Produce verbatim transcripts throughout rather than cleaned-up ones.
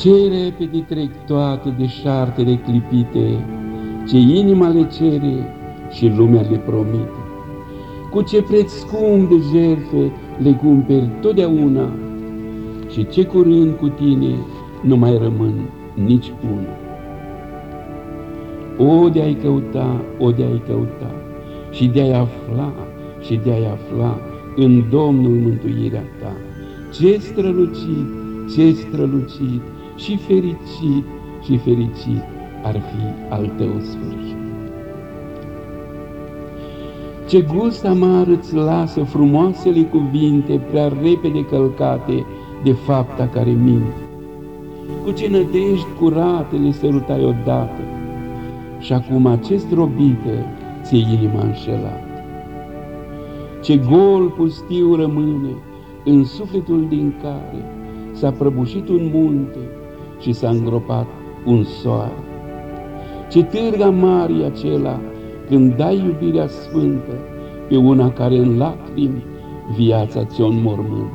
Ce repede trec toate deșartele clipite, ce inima le cere și lumea le promite. Cu ce preț scump de jertfe le cumperi totdeauna și ce curând cu tine nu mai rămân nici una. O, de-ai căuta, o, de-ai căuta și de-ai afla, și de-ai afla în Domnul mântuirea ta. Ce strălucit, ce strălucit și fericit, și fericit ar fi al tău sfârșit. Ce gust amar îți lasă frumoasele cuvinte prea repede călcate de fapta care minte. Cu ce nădejdi curate le sărutai odată și acum ce zdrobită ți-e inima înșelată. Ce gol pustiu rămâne în sufletul din care s-a prăbușit un munte și s-a îngropat un soare. Ce târg amar e acela când dai iubirea sfântă pe una care în lacrimi viața ți-o înmormântă.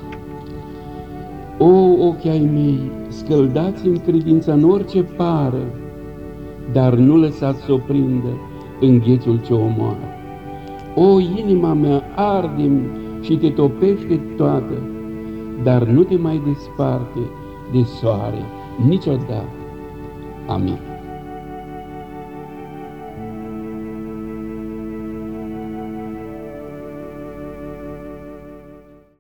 O, ochii ai mei, scăldați în credința în orice pară, dar nu lăsați să o prindă înghețul ce omoară. O, inima mea, arde-mi și te topește toată, dar nu te mai desparte de soare niciodată. Amin.